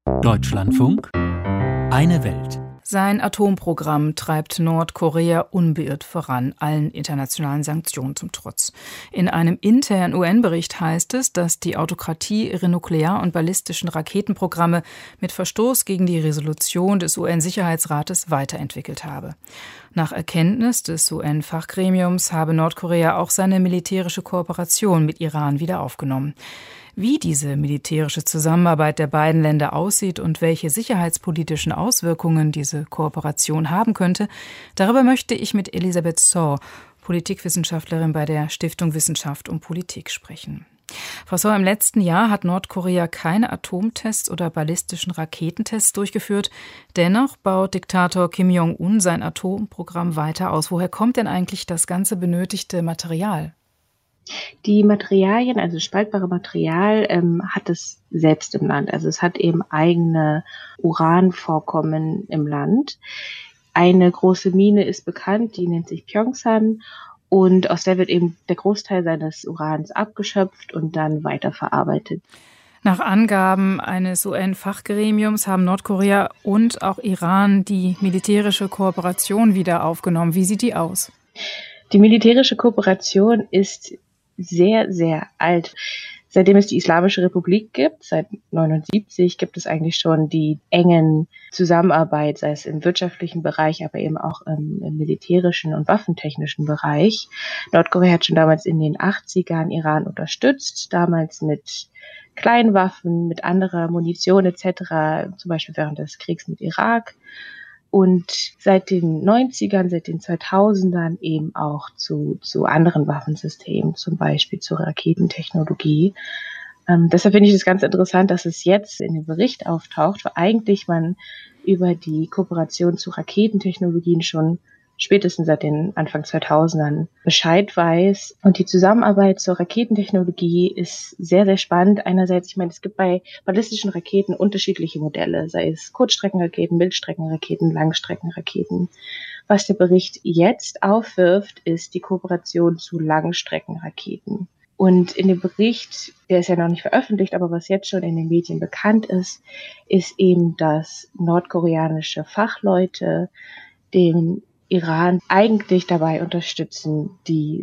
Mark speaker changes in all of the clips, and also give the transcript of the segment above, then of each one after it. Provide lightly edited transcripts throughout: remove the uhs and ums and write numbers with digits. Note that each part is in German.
Speaker 1: Deutschlandfunk, eine Welt.
Speaker 2: Sein Atomprogramm treibt Nordkorea unbeirrt voran, allen internationalen Sanktionen zum Trotz. In einem internen UN-Bericht heißt es, dass die Autokratie ihre nuklear- und ballistischen Raketenprogramme mit Verstoß gegen die Resolution des UN-Sicherheitsrates weiterentwickelt habe. Nach Erkenntnis des UN-Fachgremiums habe Nordkorea auch seine militärische Kooperation mit Iran wieder aufgenommen. Wie diese militärische Zusammenarbeit der beiden Länder aussieht und welche sicherheitspolitischen Auswirkungen diese Kooperation haben könnte, darüber möchte ich mit Elisabeth Saw, Politikwissenschaftlerin bei der Stiftung Wissenschaft und Politik, sprechen. Frau Saw, im letzten Jahr hat Nordkorea keine Atomtests oder ballistischen Raketentests durchgeführt. Dennoch baut Diktator Kim Jong-un sein Atomprogramm weiter aus. Woher kommt denn eigentlich das ganze benötigte Material?
Speaker 3: Die Materialien, also spaltbare Material, hat es selbst im Land. Also es hat eben eigene Uranvorkommen im Land. Eine große Mine ist bekannt, die nennt sich Pyeongsan. Und aus der wird eben der Großteil seines Urans abgeschöpft und dann weiterverarbeitet.
Speaker 2: Nach Angaben eines UN-Fachgremiums haben Nordkorea und auch Iran die militärische Kooperation wieder aufgenommen. Wie sieht die aus?
Speaker 3: Die militärische Kooperation ist sehr, sehr alt. Seitdem es die Islamische Republik gibt, seit 1979, gibt es eigentlich schon die engen Zusammenarbeit, sei es im wirtschaftlichen Bereich, aber eben auch im militärischen und waffentechnischen Bereich. Nordkorea hat schon damals in den 80ern Iran unterstützt, damals mit Kleinwaffen, mit anderer Munition etc., zum Beispiel während des Kriegs mit Irak. Und seit den 90ern, seit den 2000ern eben auch zu anderen Waffensystemen, zum Beispiel zur Raketentechnologie. Deshalb finde ich es ganz interessant, dass es jetzt in dem Bericht auftaucht, weil eigentlich man über die Kooperation zu Raketentechnologien schon spätestens seit den Anfang 2000ern Bescheid weiß. Und die Zusammenarbeit zur Raketentechnologie ist sehr, sehr spannend. Einerseits, ich meine, es gibt bei ballistischen Raketen unterschiedliche Modelle, sei es Kurzstreckenraketen, Mittelstreckenraketen, Langstreckenraketen. Was der Bericht jetzt aufwirft, ist die Kooperation zu Langstreckenraketen. Und in dem Bericht, der ist ja noch nicht veröffentlicht, aber was jetzt schon in den Medien bekannt ist eben, dass nordkoreanische Fachleute den Iran eigentlich dabei unterstützen, die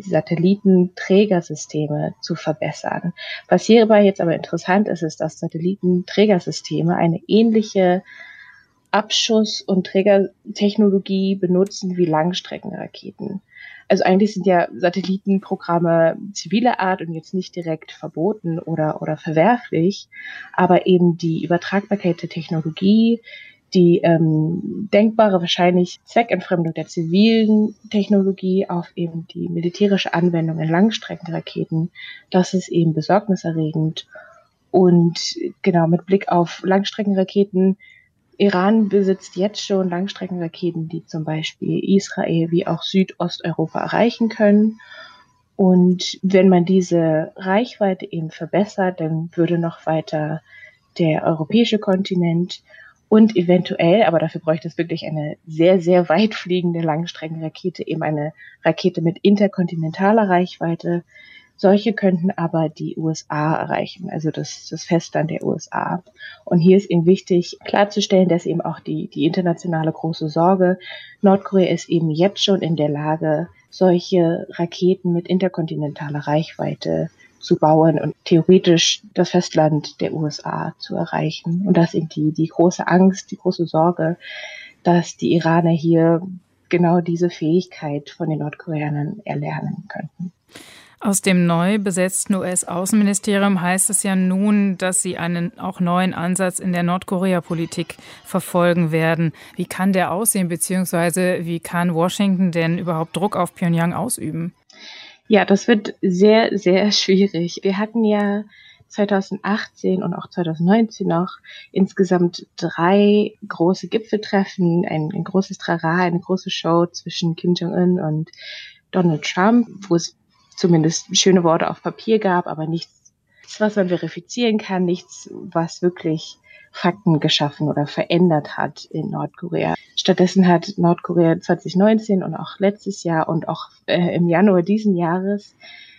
Speaker 3: Satellitenträgersysteme zu verbessern. Was hierbei jetzt aber interessant ist, ist, dass Satellitenträgersysteme eine ähnliche Abschuss- und Trägertechnologie benutzen wie Langstreckenraketen. Also eigentlich sind ja Satellitenprogramme ziviler Art und jetzt nicht direkt verboten oder verwerflich, aber eben die Übertragbarkeit der Technologie, die denkbare wahrscheinlich Zweckentfremdung der zivilen Technologie auf eben die militärische Anwendung in Langstreckenraketen, das ist eben besorgniserregend. Und genau, mit Blick auf Langstreckenraketen, Iran besitzt jetzt schon Langstreckenraketen, die zum Beispiel Israel wie auch Südosteuropa erreichen können. Und wenn man diese Reichweite eben verbessert, dann würde noch weiter der europäische Kontinent und eventuell, aber dafür bräuchte es wirklich eine sehr, sehr weit fliegende Langstreckenrakete, eben eine Rakete mit interkontinentaler Reichweite. Solche könnten aber die USA erreichen, also das Festland der USA. Und hier ist eben wichtig klarzustellen, dass eben auch die internationale große Sorge, Nordkorea ist eben jetzt schon in der Lage, solche Raketen mit interkontinentaler Reichweite zu bauen und theoretisch das Festland der USA zu erreichen. Und das ist eben die große Angst, die große Sorge, dass die Iraner hier genau diese Fähigkeit von den Nordkoreanern erlernen könnten.
Speaker 2: Aus dem neu besetzten US-Außenministerium heißt es ja nun, dass sie einen auch neuen Ansatz in der Nordkorea-Politik verfolgen werden. Wie kann der aussehen, beziehungsweise wie kann Washington denn überhaupt Druck auf Pyongyang ausüben?
Speaker 3: Ja, das wird sehr, sehr schwierig. Wir hatten ja 2018 und auch 2019 noch insgesamt 3 große Gipfeltreffen, ein großes Trara, eine große Show zwischen Kim Jong-un und Donald Trump, wo es zumindest schöne Worte auf Papier gab, aber nichts, was man verifizieren kann, nichts, was wirklich Fakten geschaffen oder verändert hat in Nordkorea. Stattdessen hat Nordkorea 2019 und auch letztes Jahr und auch im Januar diesen Jahres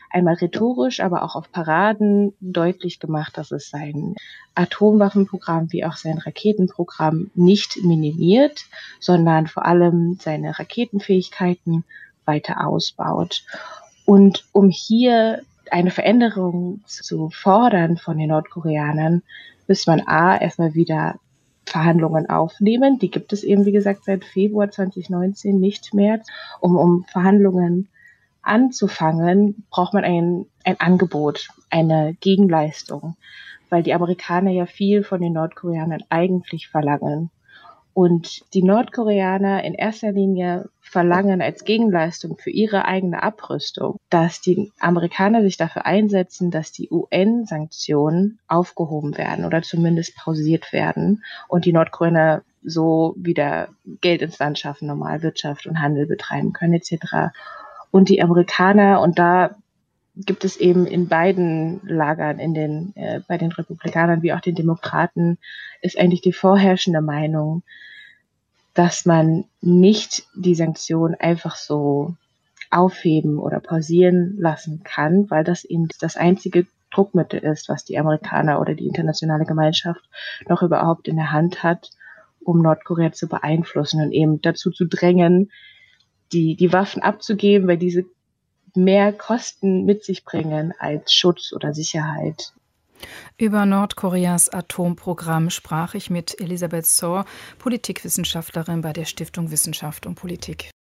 Speaker 3: einmal rhetorisch, aber auch auf Paraden deutlich gemacht, dass es sein Atomwaffenprogramm wie auch sein Raketenprogramm nicht minimiert, sondern vor allem seine Raketenfähigkeiten weiter ausbaut. Und um hier eine Veränderung zu fordern von den Nordkoreanern, muss man erstmal wieder Verhandlungen aufnehmen. Die gibt es eben, wie gesagt, seit Februar 2019 nicht mehr. Um Verhandlungen anzufangen, braucht man ein Angebot, eine Gegenleistung, weil die Amerikaner ja viel von den Nordkoreanern eigentlich verlangen. Und die Nordkoreaner in erster Linie verlangen als Gegenleistung für ihre eigene Abrüstung, dass die Amerikaner sich dafür einsetzen, dass die UN-Sanktionen aufgehoben werden oder zumindest pausiert werden und die Nordkoreaner so wieder Geld ins Land schaffen, normal Wirtschaft und Handel betreiben können etc. Und die Amerikaner, und da gibt es eben in beiden Lagern, bei den Republikanern wie auch den Demokraten, ist eigentlich die vorherrschende Meinung, dass man nicht die Sanktionen einfach so aufheben oder pausieren lassen kann, weil das eben das einzige Druckmittel ist, was die Amerikaner oder die internationale Gemeinschaft noch überhaupt in der Hand hat, um Nordkorea zu beeinflussen und eben dazu zu drängen, die Waffen abzugeben, weil diese mehr Kosten mit sich bringen als Schutz oder Sicherheit.
Speaker 2: Über Nordkoreas Atomprogramm sprach ich mit Elisabeth Sohr, Politikwissenschaftlerin bei der Stiftung Wissenschaft und Politik.